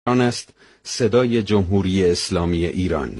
آن است صدای جمهوری اسلامی ایران.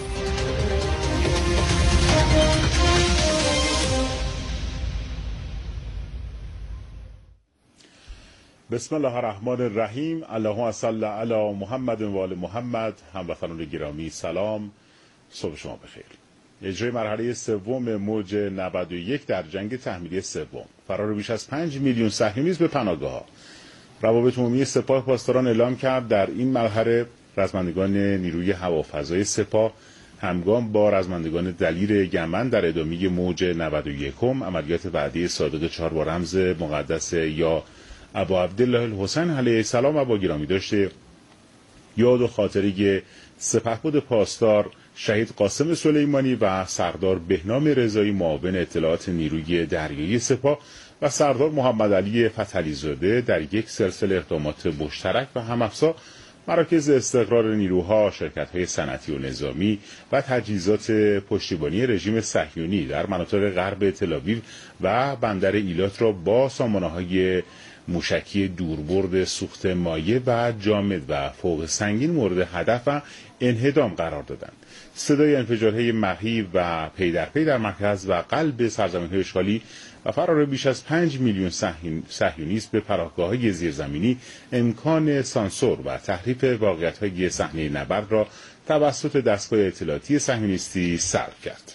بسم الله الرحمن الرحیم. اللهم صل علی محمد و آل محمد. هموطنان گرامی سلام، صبح شما بخیر. اجرای مرحله سوم موج 91 در جنگ تحمیلی سوم، فرار بیش از 5 میلیون صهیونیست به پناهگاه‌ها. روابط عمومی سپاه پاسداران اعلام کرد در این مرحله رزمندگان نیروی هوافضای سپاه همگام با رزمندگان دلیر یمن در ادامه موج 91 عملیات وعده صادق 4 با رمز مقدس یا ابا عبدالله الحسین علیه السلام و با گرامی داشته یاد و خاطره سپهبد پاسدار شهید قاسم سلیمانی و سردار بهنام رضایی معاون اطلاعات نیروی دریایی سپاه و سردار محمد علی فتحعلی زاده در یک سلسله اقدامات مشترک و هم‌افزا مراکز استقرار نیروها، شرکت‌های صنعتی و نظامی و تجهیزات پشتیبانی رژیم صهیونی در مناطق غرب تل‌آویو و بندر ایلات را با سامانه‌های موشکی دوربرد سوخت مایع و جامد و فوق سنگین مورد هدف و انهدام قرار دادند. صدای انفجارهای مهیب و پی در پی در مرکز و قلب سرزمین‌های اشغالی و فرار بیش از 5 میلیون صهیونیست به پناهگاه‌های زیرزمینی امکان سانسور و تحریف واقعیت‌های صحنه نبرد را توسط دستگاه اطلاعاتی صهیونیستی سلب کرد.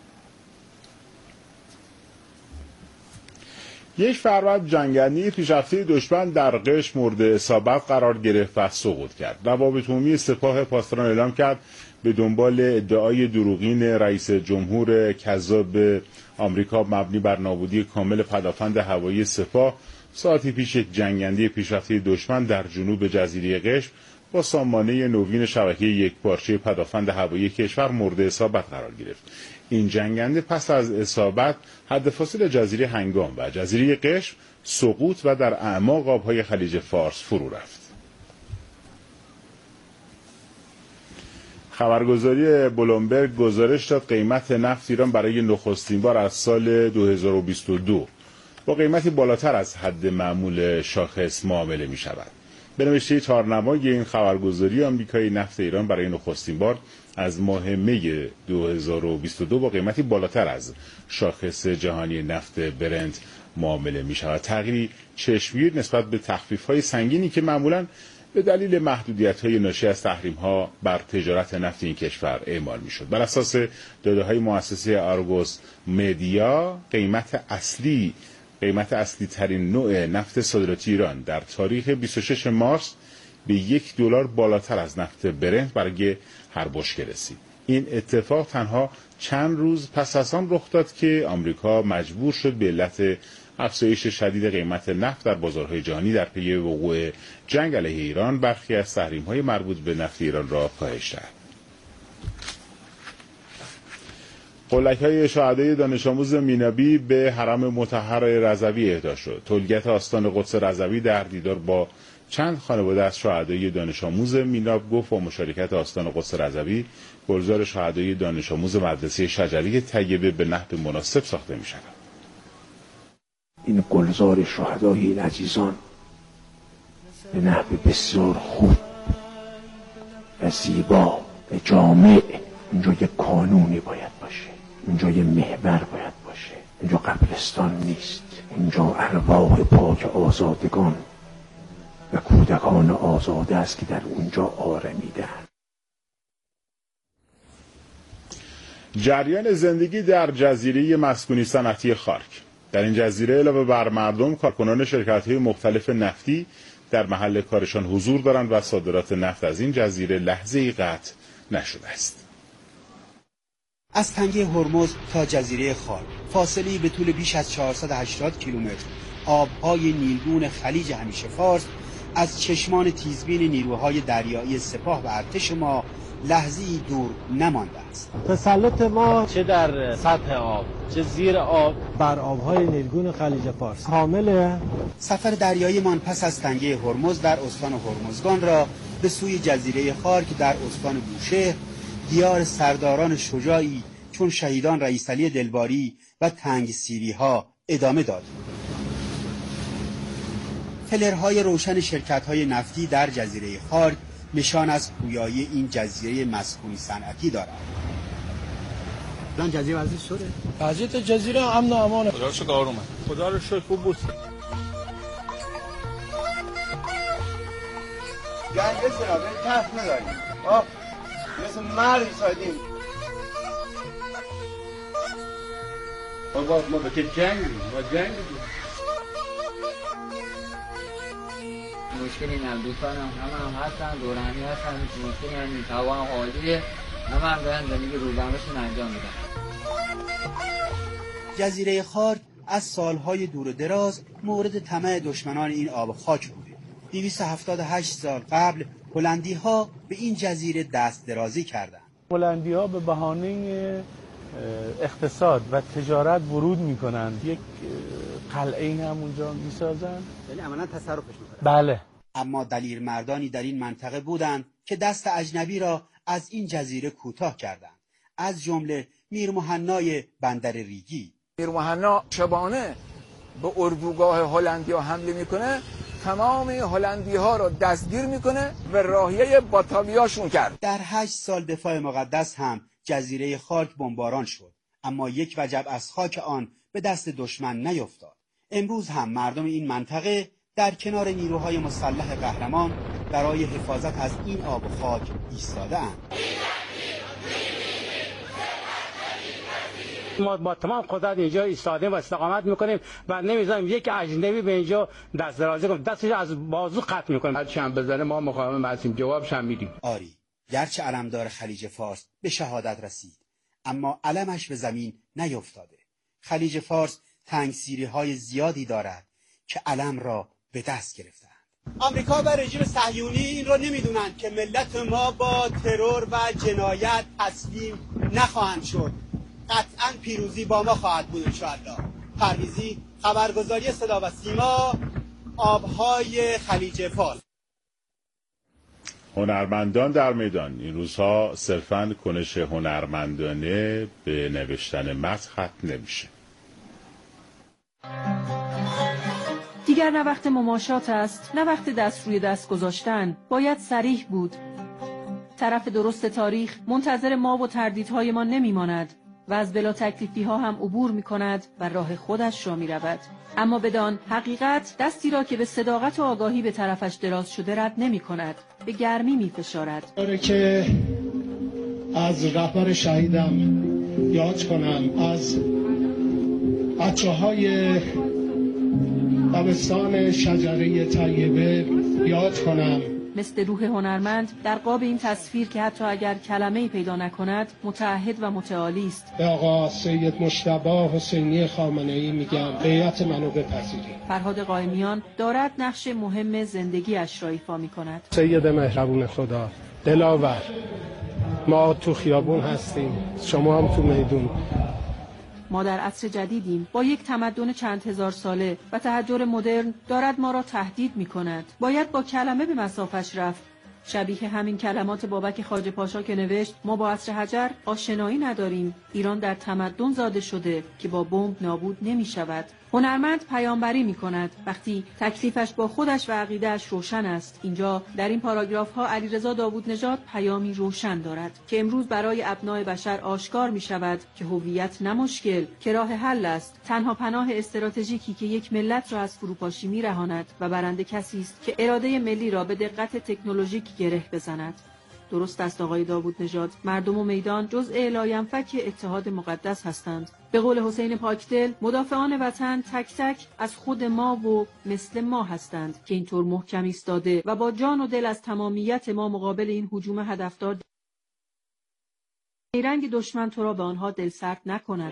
1 فروند جنگندگی پیشرفته دشمن در قشم مورد اصابت قرار گرفت و سقوط کرد. روابط عمومی سپاه پاسداران اعلام کرد به دنبال ادعای دروغین رئیس جمهور کذاب آمریکا مبنی بر نابودی کامل پدافند هوایی سپاه، ساعتی پیش یک جنگندگی پیشرفته دشمن در جنوب جزیره قشم با سامانه نوین شبکه یکپارچه پدافند هوایی کشور مورد اصابت قرار گرفت. این جنگنده پس از اصابت حد فاصل جزیره هنگام و جزیره قشم سقوط و در اعماق آبهای خلیج فارس فرو رفت. خبرگزاری بلومبرگ گزارش داد قیمت نفت ایران برای نخستین بار از سال 2022 با قیمتی بالاتر از حد معمول شاخص معامله می شود. به نوشته تارنمای این خبرگزاری، آمریکای نفت ایران برای نخستین بار از ماه می 2022 با قیمتی بالاتر از شاخص جهانی نفت برنت معامله می شود. تغییری چشمگیر نسبت به تخفیف‌های سنگینی که معمولاً به دلیل محدودیت‌های ناشی از تحریم‌ها بر تجارت نفت این کشور اعمال می‌شد. بر اساس داده‌های مؤسسه آرگوس مدیا، قیمت اصلی ترین نوع نفت صادراتی ایران در تاریخ 26 مارس به $1 بالاتر از نفت برنت برای هر بشکه رسید. این اتفاق تنها چند روز پس از آن رخ داد که آمریکا مجبور شد به علت افزایش شدید قیمت نفت در بازارهای جهانی در پی وقوع جنگ علیه ایران برخی از تحریم‌های مربوط به نفت ایران را کاهش دهد. قلعه‌های شهدای دانش آموز مینابی به حرم مطهر رضوی اهدا شد. تولیت آستان قدس رضوی در دیدار با چند خانواده از شهدای دانش آموز میناب گفت با مشارکت آستان قدس رضوی گلزار شهدای دانش آموز مدرسه شجری طیبه به نحو مناسب ساخته می‌شود. این گلزار شهدای این عزیزان به نحو بسیار خوب و زیبا و جامع، اینجا یک کانونی باید باشه، اینجا یک محور باید باشه، اینجا قبرستان نیست، اینجا ارواح پاک آزادگان و کودکان آزاده است که در اونجا آرمیدن. جریان زندگی در جزیره مسکونی صنعتی خارک. در این جزیره علاوه بر مردم، کارکنان شرکت‌های مختلف نفتی در محل کارشان حضور دارند و صادرات نفت از این جزیره لحظه‌ای قطع نشده است. از تنگه هرمز تا جزیره خارک، فاصله‌ای به طول بیش از 480 کیلومتر، آب‌های نیلگون خلیج همیشه فارس از چشمان تیزبین نیروهای دریایی سپاه و ارتش ما لحظه‌ای دور نمانده است. تسلط ما چه در سطح آب چه زیر آب بر آب‌های نیلگون خلیج فارس کامله. سفر دریایی من پس از تنگه هرمز در استان هرمزگان را به سوی جزیره خارک در استان بوشهر، دیار سرداران شجاعی چون شهیدان رئیس علی دلباری و تنگسیری ها ادامه داد. فلرهای روشن شرکت‌های نفتی در جزیره خارک نشان از پویایی این جزیره مسکونی صنعتی دارد. الان جزیره وضعیت شده؟ وضعیت جزیره امن و امانه. خدا رو شکر آرومه. خدا رو شکر خوب بود. گنده سرابه تف نداریم. مثل مرد ایستادیم. ما به جنگ مشکلی نم دوستانم همه هستن، دورانی هستن، مشکلی هم توان حالیه، همه دارن زندگی روزانه‌شون انجام میدن. جزیره خارک از سالهای دور و دراز مورد طمع دشمنان این آب خاک بوده. 278 سال قبل هلندی‌ها به این جزیره دست درازی کردند. هلندی‌ها به بهانه اقتصاد و تجارت ورود میکنند، یک قلعه هم اونجا میسازند، یعنی عملاً تصرفش میکنند. بله. اما دلیر مردانی در این منطقه بودند که دست اجنبی را از این جزیره کوتاه کردند، از جمله میر مهنای بندر ریگی. میر مهنا شبانه به اردوگاه هلندیا حمله میکنه، تمام هلندی‌ها را دستگیر میکنه و راهیه باتاویاشون کرد. در 8 سال دفاع مقدس هم جزیره خارک بمباران شد، اما یک وجب از خاک آن به دست دشمن نیفتاد. امروز هم مردم این منطقه در کنار نیروهای مسلح قهرمان برای حفاظت از این آب و خاک ایستاده‌اند. ما با تمام قدرت اینجا ایستادیم و استقامت میکنیم و نمیذاریم یک اجنبی به اینجا دست درازی کنه، دستش از بازو قطع میکنیم. هر چند بزنه ما مقاوم هستیم، جوابش هم میدیم. آری، گرچه علمدار خلیج فارس به شهادت رسید، اما علمش به زمین نیفتاده. خلیج فارس تنگسیری‌های زیادی دارد که علم را به دست گرفتند. آمریکا و رژیم صهیونی این را نمیدونند که ملت ما با ترور و جنایت تسلیم نخواهند شد. قطعاً پیروزی با ما خواهد بود انشاءالله. پرویزی، خبرگزاری صدا و سیما، آبهای خلیج فارس. هنرمندان در میدان. این روزها صرفاً کنش هنرمندانه به نوشتن متن ختم نمیشه. دیگر نه وقت مماشات است، نه وقت دست روی دست گذاشتن. باید صریح بود. طرف درست تاریخ منتظر ما و تردیدهای ما نمیماند و از بلا تکلیفی ها هم عبور می کند و راه خودش را می رود. اما بدان حقیقت دستی را که به صداقت و آگاهی به طرفش دراز شده رد نمی کند، به گرمی می فشارد. داره که از رهبر شهیدم یاد کنم، از بچه‌های دبستان شجره طیبه یاد کنم. مثل روح هنرمند در قاب این تصویر که حتی اگر کلمه‌ای پیدا نکند متعهد و متعالی است. به آقا سید مجتبی حسینی خامنه‌ای میگم بیعت منو بپذیرید. فرهاد قائمیان دارد نقش مهم زندگیش را ایفا می‌کند. سید مهربون خدا، دلاور، ما تو خیابون هستیم، شما هم تو میدون. ما در عصر جدیدیم با یک تمدن چند هزار ساله و تحجر مدرن دارد ما را تهدید می کند. باید با کلمه به مسافش رفت. شبیه همین کلمات بابک خواجه پاشا که نوشت ما با عصر حجر آشنایی نداریم. ایران در تمدن زاده شده که با بمب نابود نمی شود. هنرمند پیامبری می کند وقتی تکلیفش با خودش و عقیدهش روشن است. اینجا در این پاراگراف ها علیرضا داوودنژاد پیامی روشن دارد که امروز برای ابناء بشر آشکار می شود که هویت نه مشکل که راه حل است. تنها پناه استراتژیکی که یک ملت را از فروپاشی می رهاند و برنده کسی است که اراده ملی را به دقت تکنولوژیک گره بزند. درست است آقای داوودنژاد، مردم و میدان جزء لاینفک اتحاد مقدس هستند. به قول حسین پاکدل مدافعان وطن تک تک از خود ما و مثل ما هستند که اینطور محکم ایستاده و با جان و دل از تمامیت ما مقابل این هجوم هدفدار نیرنگ دشمن تو را به آنها دلسرد نکند.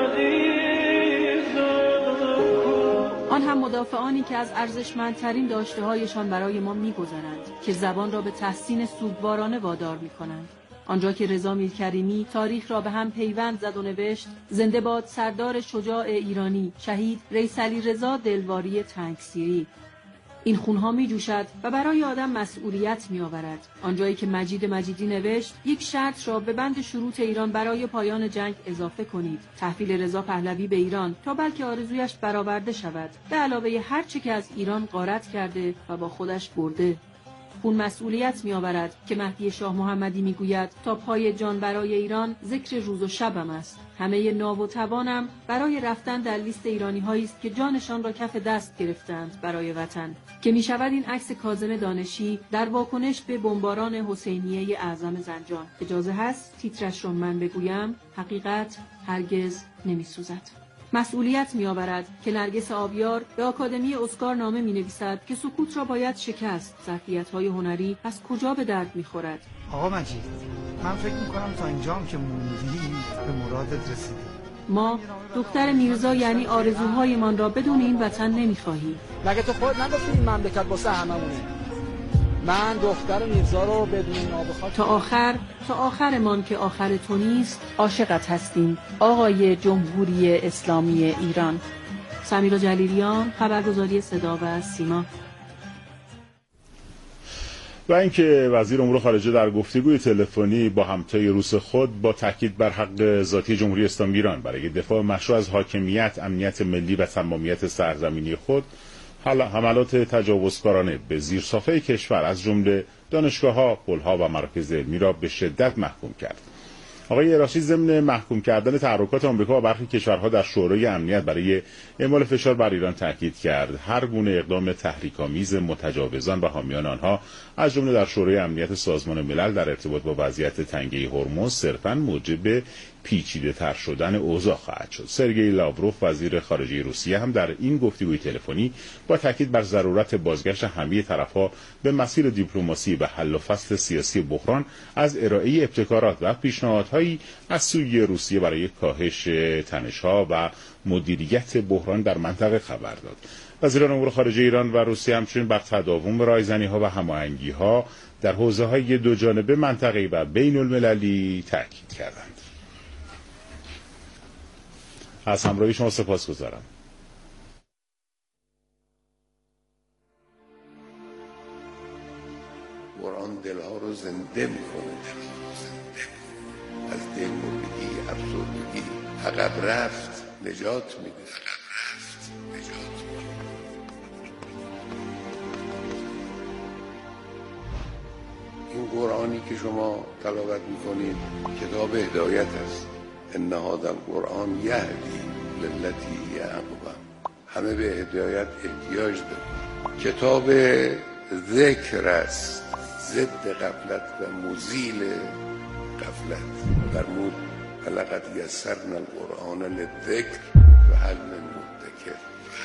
آن هم مدافعانی که از ارزشمندترین داشته‌هایشان برای ما می‌گذرند که زبان را به تحسین سوگوارانه وادار می‌کنند. آنجا که رضا میرکریمی تاریخ را به هم پیوند زد و نوشت زنده باد سردار شجاع ایرانی شهید رئیس علیرضا دلواری تنگسیری. این خونها می جوشد و برای آدم مسئولیت می آورد. آنجایی که مجید مجیدی نوشت یک شرط را به بند شروط ایران برای پایان جنگ اضافه کنید، تحویل رضا پهلوی به ایران تا بلکه آرزویش برآورده شود، به علاوه هر چه که از ایران غارت کرده و با خودش برده. اون مسئولیت می‌آورد که مهدی شاه محمدی می‌گوید تا پای جان برای ایران ذکر روز و شبم است. همه ناو و توانم برای رفتن در لیست ایرانی‌هایی است که جانشان را کف دست گرفتند برای وطن. که می‌شود این عکس کاظم دانشی در واکنش به بمباران حسینیه اعظم زنجان. اجازه هست تیترش را من بگویم؟ حقیقت هرگز نمی‌سوزد. مسئولیت می‌آورد که نرگس آبیار به آکادمی اسکار نامه می‌نویسد که سکوت را باید شکست. ظرفیت‌های هنری از کجا به درد می‌خورد؟ آقا مجید، من فکر می‌کنم تا اینجام که موندی به مرادت رسیدی. ما دختر میرزا یعنی آرزوهایمان را بدون این وطن نمی‌خواهیم. مگه تو خود نگفتی این مملکت واسه هممونه؟ من دختر میرزا رو بدون نابخواد تا آخرمان که آخر تو نیست عاشقت هستیم. آقای جمهوری اسلامی ایران. سمیرا جلیلیان، خبرگزاری صدا و سیما. و اینکه وزیر امور خارجه در گفتگوی تلفنی با همتای روس خود با تاکید بر حق ذاتی جمهوری اسلامی ایران برای دفاع مشروع از حاکمیت، امنیت ملی و تمامیت سرزمینی خود حملات تجاوزکارانه به زیرساخت‌های کشور از جمله دانشگاه‌ها، پل‌ها و مراکز علمی را به شدت محکوم کرد. آقای راشی ضمن محکوم کردن تحرکات آمریکا و برخی کشورها در شورای امنیت برای اعمال فشار بر ایران تاکید کرد هر گونه اقدام تحریک‌آمیز متجاوزان و حامیان آنها از جمله در شورای امنیت سازمان ملل در ارتباط با وضعیت تنگه هرمز صرفاً موجب پیچیده‌تر شدن اوضاع خواهد شد. سرگئی لاوروف وزیر خارجه روسیه هم در این گفتگوی تلفنی با تاکید بر ضرورت بازگشت همه طرف‌ها به مسیر دیپلماسی و حل و فصل سیاسی بحران از ارائه ابتکارات و پیشنهادهایی از سوی روسیه برای کاهش تنش‌ها و مدیریت بحران در منطقه خبر داد. وزیران امور خارجه ایران و روسیه همچنین بر تداوم رایزنی‌ها و هماهنگی‌ها در حوزه‌های دوجانبه منطقه‌ای و بین‌المللی تاکید کردند. از همراهی شما سپاسگزارم. قرآن دلها رو زنده میکنه، از دلمردگی، افسردگی عقب رفت نجات میده. این قرآنی که شما تلاوت میکنید کتاب هدایت است. ان هذا القرآن یهدی للتی هی اقوم. همه به هدایت احتیاج داریم. کتاب ذکر است، ضد غفلت و مزیل غفلت. فرمود لقد یسرنا القرآن للذکر فهل من مدکر.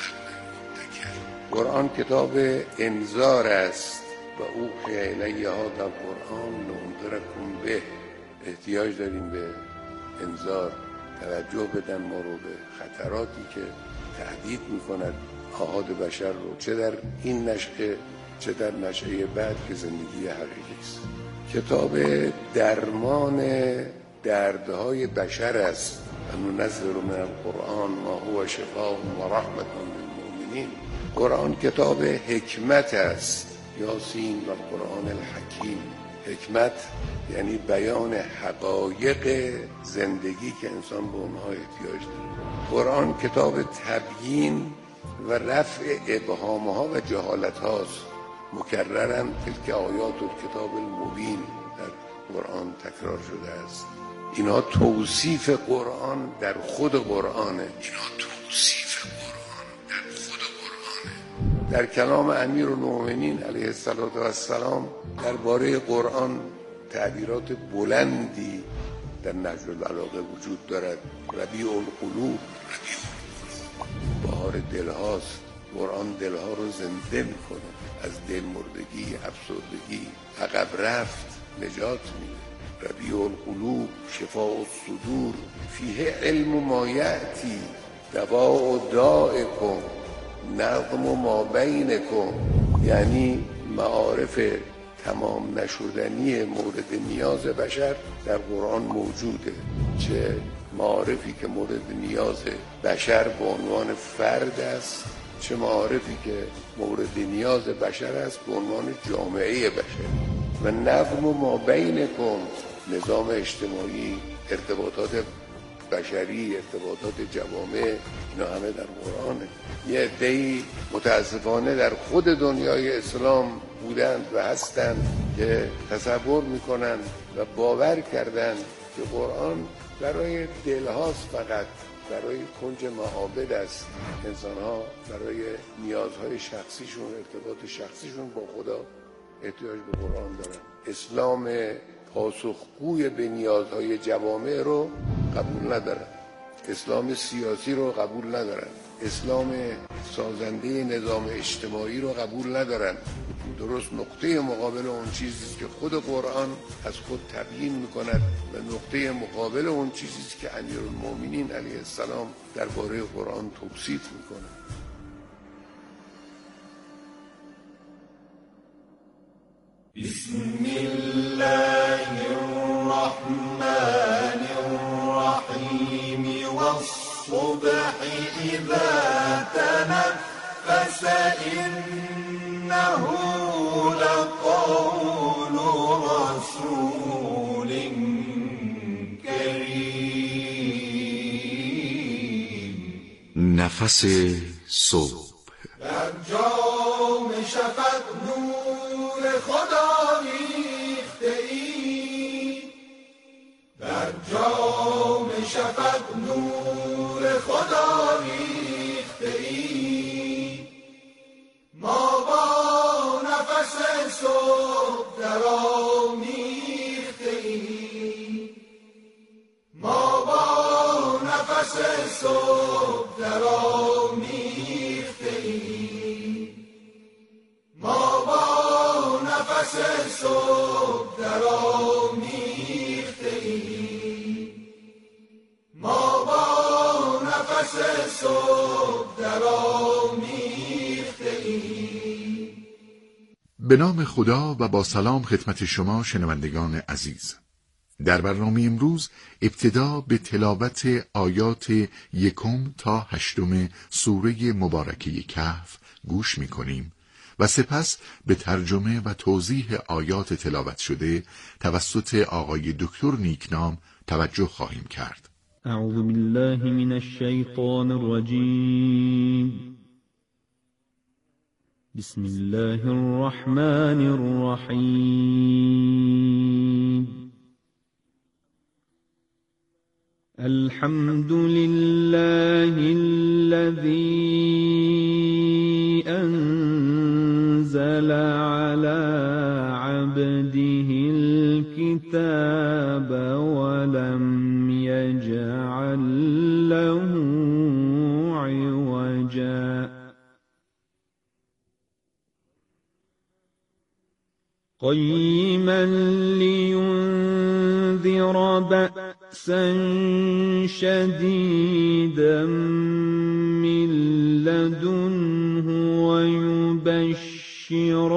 قرآن کتاب انذار است و اوحی الی هذا القرآن لانذرکم به. احتیاج داریم به انذار، توجه بدن ما رو به خطراتی که تهدید میکند آحاد بشر رو، چه در این نشأه چه در نشأه بعد که زندگی حقیقی است. کتاب درمان دردهای بشر است. ننزل من القرآن ما هو شفاء و رحمة للمؤمنین. قرآن کتاب حکمت است. یاسین و القرآن الحکیم. حکمت یعنی بیان حقایق زندگی که انسان به اونها احتیاج داره. قرآن کتاب تبیین و رفع ابهامها و جهالت هاست. مکررن تلک آیات الکتاب المبین در قرآن تکرار شده است. اینها توصیف قرآن در خود قرآنه. در کلام امیرالمؤمنین علیه السلام درباره قرآن تعبیرات بلندی در نهج البلاغه وجود دارد. ربیع القلوب، بهار دلهاست. قرآن دلها رو زنده میکنه، از دلمردگی، افسردگی، عقب رفت نجات میده. ربیع القلوب، شفاء الصدور، فیه علم ما یأتی، دواء دائکم، نظم ما بینکم. یعنی معارف تمام نشدنی مورد نیاز بشر در قرآن موجوده. چه معارفی که مورد نیاز بشر به عنوان فرد است، چه معارفی که مورد نیاز بشر است به عنوان جامعه بشر. و نظم ما بینکم، نظام اجتماعی، ارتباطات بشری، ارتباطات جوامع، اینا همه در قرآنه. یه عده‌ای متاسفانه در خود دنیای اسلام بودند و هستند که تصور میکنند و باور کردند که قرآن برای دلهاست، فقط برای کنج معابد است. انسان‌ها برای نیازهای شخصیشون، ارتباط شخصیشون با خدا احتیاج به قرآن دارن. اسلام پاسخگوی به نیازهای جوامع رو قبول ندارن، اسلام سیاسی رو قبول ندارن، اسلام سازنده نظام اجتماعی رو قبول ندارن. درست نقطه مقابل اون چیزی که خود قرآن از خود تبیین میکند و نقطه مقابل اون چیزی که امیرالمومنین علیه السلام درباره قرآن توصیف میکنه. بسم الله الرحمن الرحیم والصبح اذا تنفس إنه لقول رسول کریم. نفس صبح در جام شفق نور خدا ریخته ای، در جام شفق نور خدا ریخته ای. ما با نفس صبح درآمیخته ایم، ما با نفس صبح درآمیخته ایم، ما با نفس صبح درآمیخته ایم، ما با نفس صبح درآمیخته ایم. به نام خدا و با سلام خدمت شما شنوندگان عزیز. در برنامه امروز ابتدا به تلاوت آیات 1 تا 8 سوره مبارکه کهف گوش می‌کنیم و سپس به ترجمه و توضیح آیات تلاوت شده توسط آقای دکتر نیکنام توجه خواهیم کرد. اعوذ بالله من الشیطان الرجیم. بسم الله الرحمن الرحیم. الحمد لله الذي أنزل على عبده الكتاب ولم يجعل له عوجا قيما لينذر بأسا شديدا من لدنه ويبشر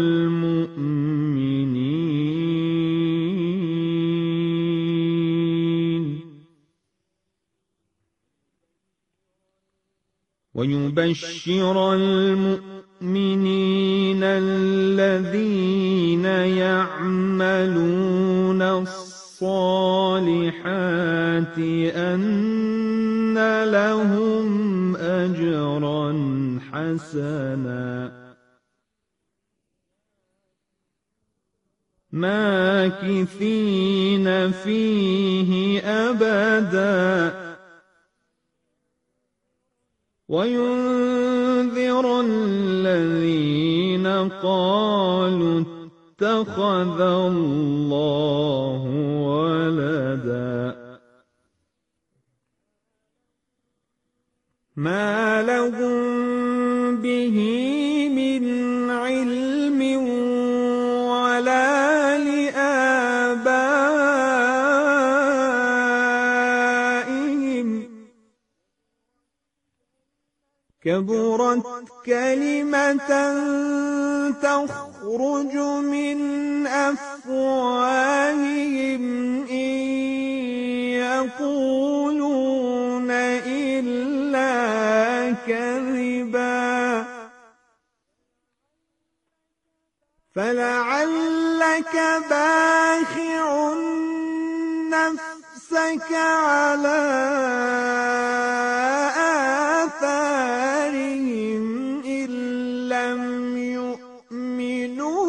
المؤمنين الذين يعملون الصالحات أن لهم أجرا حسنا ماكثين فيه أبدا وينذر الذين قالوا اتخذ الله ولدا ما لهم به من علم ولا لآبائهم كبرت كلمة تخرج من أفواههم إن يقولون إلا كذبا فلعلك باخع نفسك على آثارهم إن لم يؤمنوا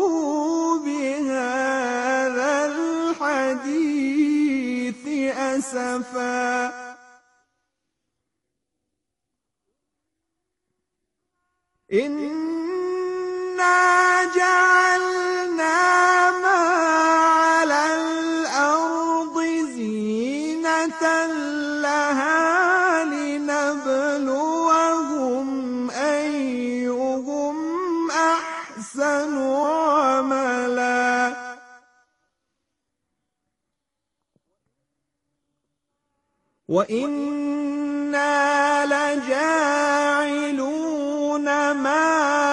أسفا إنا جعلنا ما على الأرض زينة لها لنبلوهم أيهم أحسن عملا وإنا لجاعلون ما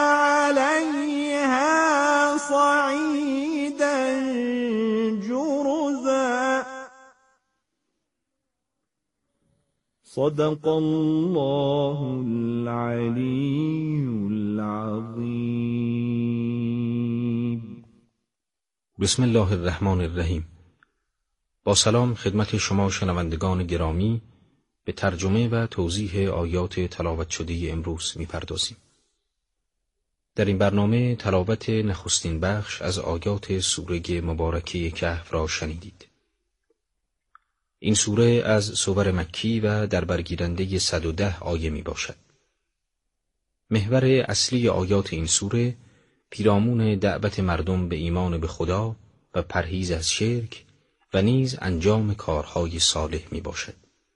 عليها صعيدا جرزا صدق الله العلي العظيم. بسم الله الرحمن الرحیم. با سلام خدمت شما شنوندگان گرامی، به ترجمه و توضیح آیات تلاوت شده امروز می‌پردازیم. در این برنامه تلاوت نخستین بخش از آیات سوره مبارکه کهف را شنیدید. این سوره از سور مکی و در برگیرنده 110 آیه می باشد. محور اصلی آیات این سوره پیرامون دعوت مردم به ایمان به خدا و پرهیز از شرک و نیز انجام کارهای صالح می باشد.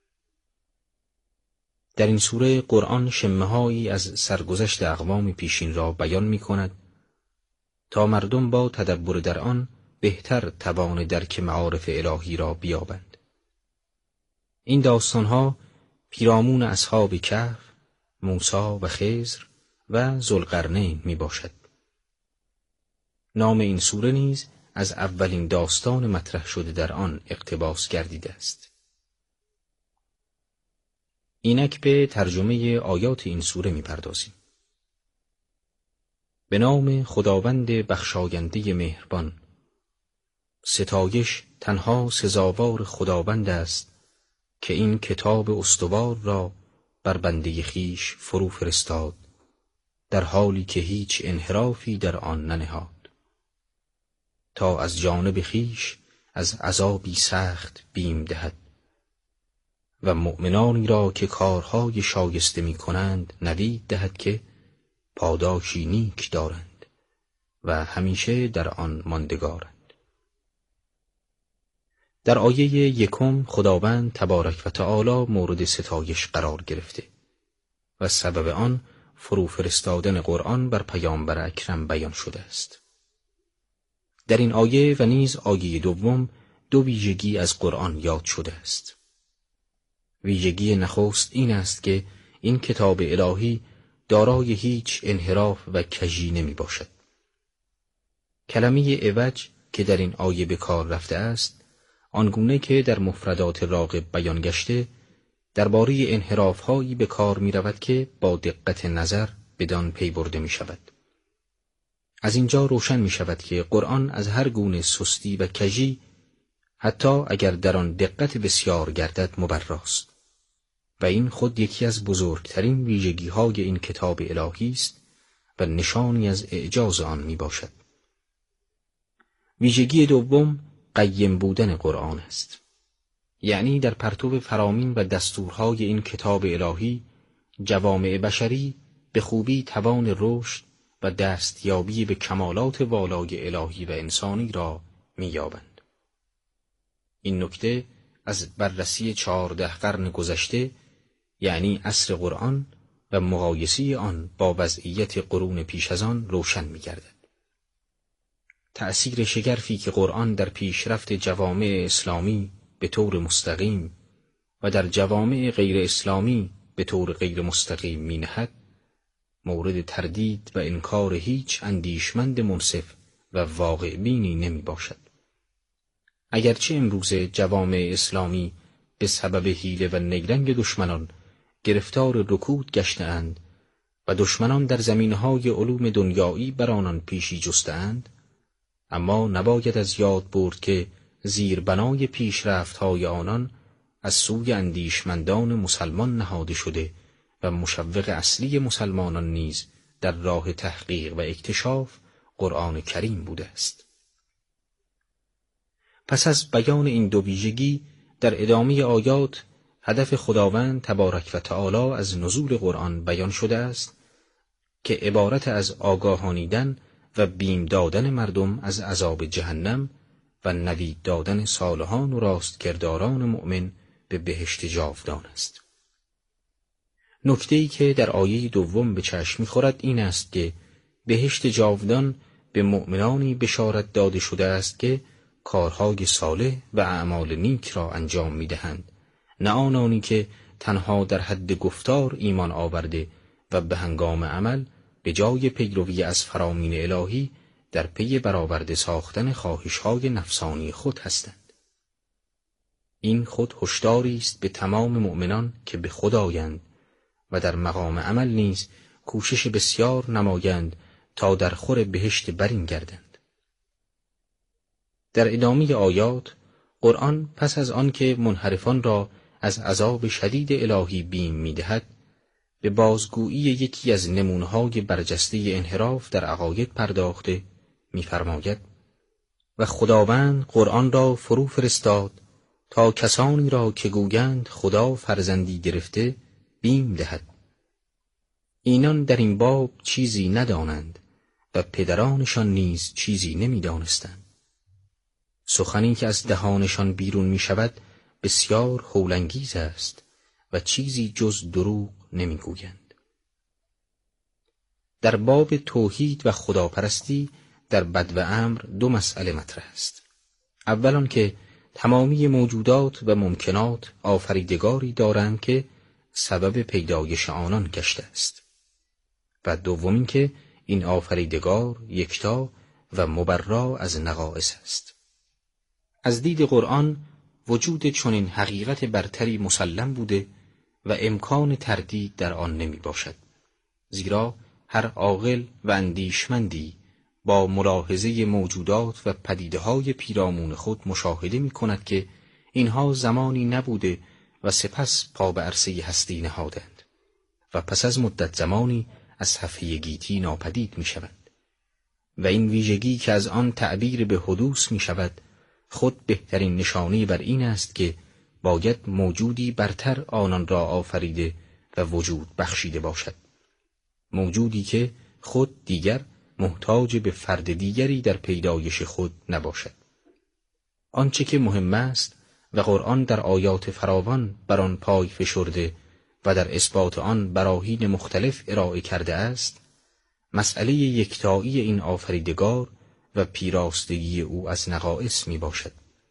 در این سوره قرآن شمه‌هایی از سرگذشت اقوام پیشین را بیان می کند تا مردم با تدبر در آن بهتر توان درک معارف الهی را بیابند. این داستانها پیرامون اصحاب کهف، موسی و خضر و ذوالقرنین می باشد. نام این سوره نیز از اولین داستان مطرح شده در آن اقتباس گردیده است. اینک به ترجمه آیات این سوره می پردازیم. به نام خداوند بخشاینده مهربان. ستایش تنها سزاوار خداوند است که این کتاب استوار را بر بنده خویش فرو فرستاد، در حالی که هیچ انحرافی در آن ننهاد، تا از جانب خویش از عذابی سخت بیم دهد و مؤمنانی را که کارهای شایسته می کنند نوید دهد که پاداشی نیک دارند و همیشه در آن ماندگارند. در آیه 1 خداوند تبارک و تعالی مورد ستایش قرار گرفته و سبب آن فرو فرستادن قرآن بر پیامبر اکرم بیان شده است. در این آیه و نیز آیه 2 دو ویژگی از قرآن یاد شده است. ویژگی نخست این است که این کتاب الهی دارای هیچ انحراف و کژی نمی باشد. کلمه عوج که در این آیه به کار رفته است، آنگونه که در مفردات راغب بیان گشته، درباره انحراف‌هایی به کار می رود که با دقت نظر بدان پی برده می شود. از اینجا روشن می شود که قرآن از هر گونه سستی و کژی، حتی اگر در آن دقت بسیار گردد، مبراست و این خود یکی از بزرگترین ویژگی‌های این کتاب الهی است و نشانی از اعجاز آن می باشد. ویژگی دوم قیم بودن قرآن است. یعنی در پرتو فرامین و دستورهای این کتاب الهی، جوامع بشری به خوبی توان رشد و دستیابی به کمالات والای الهی و انسانی را می‌یابند. این نکته از بررسی 14 قرن گذشته، یعنی عصر قرآن و مقایسه آن با وضعیت قرون پیش از آن روشن می‌گردد. تأثیر شگرفی که قرآن در پیشرفت جوامع اسلامی به طور مستقیم و در جوامع غیر اسلامی به طور غیر مستقیم می‌نهد، مورد تردید و انکار هیچ اندیشمند منصف و واقع بینی نمی باشد. اگرچه امروز جوامع اسلامی به سبب حیله و نیرنگ دشمنان گرفتار رکود گشته‌اند و دشمنان در زمینه‌های علوم دنیایی بر آنان پیشی جسته‌اند، اما نباید از یاد برد که زیربنای پیشرفت‌های آنان از سوی اندیشمندان مسلمان نهاده شده و مشوق اصلی مسلمانان نیز در راه تحقیق و اکتشاف قرآن کریم بوده است. پس از بیان این دو ویژگی در ادامه آیات هدف خداوند تبارک و تعالی از نزول قرآن بیان شده است که عبارت از آگاهانیدن و بیم دادن مردم از عذاب جهنم و نوید دادن صالحان و راستکرداران مؤمن به بهشت جاودان است. نکته‌ای که در آیه دوم به چشم می‌خورد این است که بهشت جاودان به مؤمنانی بشارت داده شده است که کارهای صالح و اعمال نیک را انجام می‌دهند، نه آنانی که تنها در حد گفتار ایمان آورده و به هنگام عمل به جای پیروی از فرامین الهی در پی برآورده ساختن خواهش‌های نفسانی خود هستند. این خود هشداری است به تمام مؤمنان که به خود آیند و در مقام عمل نیز کوشش بسیار نمایند تا در خور بهشت برین گردند. در ادامه آیات قرآن پس از آن که منحرفان را از عذاب شدید الهی بیم می‌دهد، به بازگویی یکی از نمونه‌های برجسته انحراف در عقاید پرداخته می‌فرماید: و خداوند قرآن را فرو فرستاد تا کسانی را که گویند خدا فرزندی گرفته بیم دهد. اینان در این باب چیزی ندانند و پدرانشان نیز چیزی نمی‌دانستند. سخنی که از دهانشان بیرون می‌شود بسیار هولانگیز است و چیزی جز دروغ نمی‌گویند. در باب توحید و خداپرستی در بدء امر دو مسئله مطرح است. اول آن که تمامی موجودات و ممکنات آفریدگاری دارند که سبب پیدایش آنان گشته است، و دوم این که این آفریدگار یکتا و مبرا از نقائص است. از دید قرآن وجود چنین حقیقت برتری مسلم بوده و امکان تردید در آن نمی باشد، زیرا هر عاقل و اندیشمندی با ملاحظه موجودات و پدیده‌های پیرامون خود مشاهده می کند که اینها زمانی نبوده و سپس پا به عرصه هستی نهادند و پس از مدت زمانی از صفحه گیتی ناپدید می شوند. و این ویژگی که از آن تعبیر به حدوث می شود خود بهترین نشانی بر این است که باید موجودی برتر آنان را آفریده و وجود بخشیده باشد، موجودی که خود دیگر محتاج به فرد دیگری در پیدایش خود نباشد. آنچه که مهم است و قرآن در آیات فراوان بر آن پای فشرده و در اثبات آن براهین مختلف ارائه کرده است، مسئله یکتایی این آفریدگار و پیراستگی او از نقائص می باشد.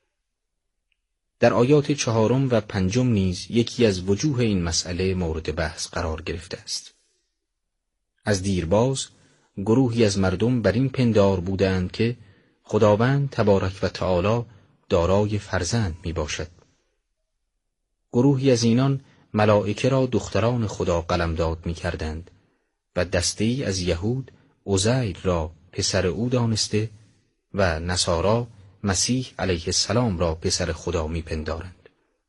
در آیات 4 و 5 نیز یکی از وجوه این مسئله مورد بحث قرار گرفته است. از دیرباز گروهی از مردم بر این پندار بودند که خداوند تبارک و تعالی دارای فرزند می باشد. گروهی از اینان ملائکه را دختران خدا قلمداد می کردند و دسته‌ای از یهود عزیر را پسر او دانسته و نصارا مسیح علیه السلام را پسر خدا می پندارند.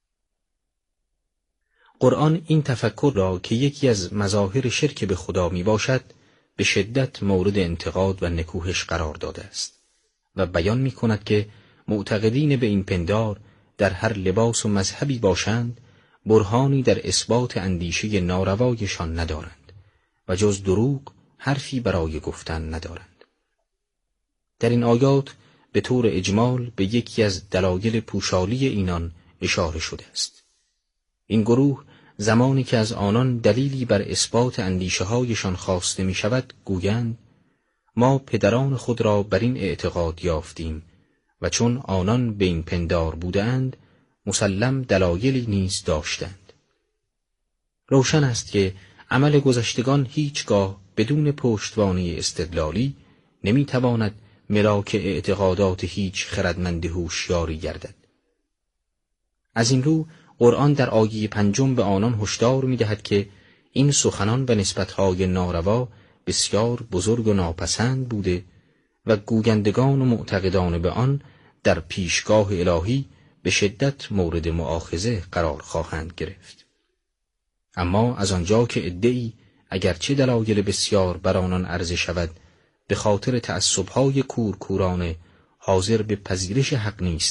قرآن این تفکر را که یکی از مظاهر شرک به خدا می باشد به شدت مورد انتقاد و نکوهش قرار داده است و بیان می کند که معتقدین به این پندار در هر لباس و مذهبی باشند برهانی در اثبات اندیشه ناروایشان ندارند و جز دروغ حرفی برای گفتن ندارند. در این آیات به طور اجمال به یکی از دلایل پوشالی اینان اشاره شده است. این گروه زمانی که از آنان دلیلی بر اثبات اندیشه هایشان خواسته می شود گویند ما پدران خود را بر این اعتقاد یافتیم و چون آنان به این پندار بودند مسلم دلایلی نیز داشتند. روشن است که عمل گذشتگان هیچگاه بدون پشتوانه استدلالی نمیتواند ملاک اعتقادات هیچ خردمند هوشیاری گردد. از این رو قرآن در آیه 5 به آنان هشدار می‌دهد که این سخنان و نسبت‌های ناروا بسیار بزرگ و ناپسند بوده و گویندگان و معتقدان به آن در پیشگاه الهی به شدت مورد مؤاخذه قرار خواهند گرفت. اما از آنجا که عده‌ای اگرچه دلایل بسیار بر آنان عرضه شود به خاطر تعصب‌های کورکورانه حاضر به پذیرش حق نیستند